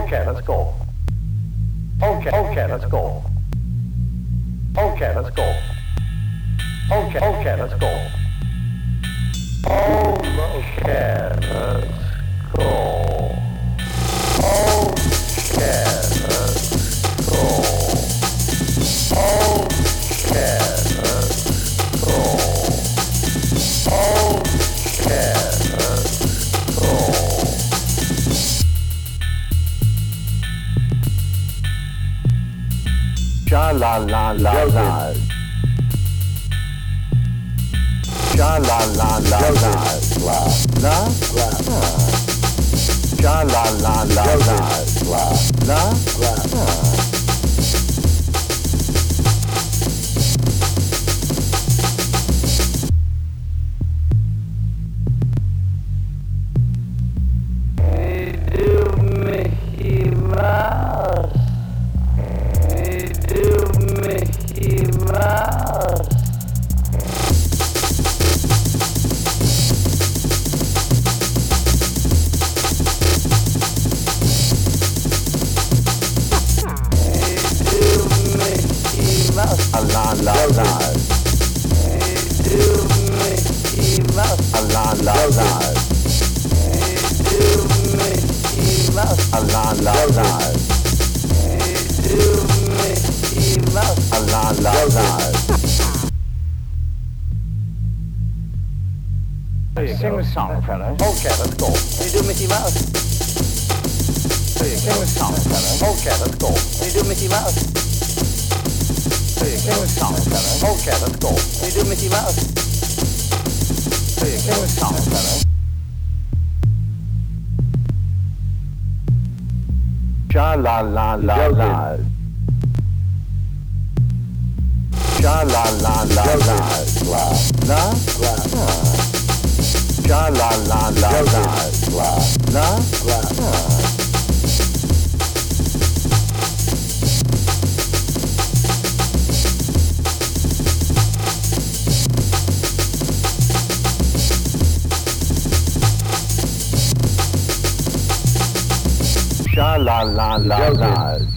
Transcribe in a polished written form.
Okay, let's go. Okay, let's go. Okay, let's go. Okay, let's go. Okay, let's go. Okay, let's go. Okay, let's go. Okay, let's go. Sha la la la la. Sha la la la la la la la. Sha la la la la la la la. La la la. La la la. La la la. La la la. Sing the song, fellas. Okay, let's go. You do Mickey Mouse. Sing the song, fellas. Okay, let's go. You do Mickey Mouse. Sing the song, fellas. Okay, let's go. You do Mickey Mouse. Sing the song, fellas. Sha la la la la. Sha la la la la la la la. Sha la la la la la la la. Sha la la la la.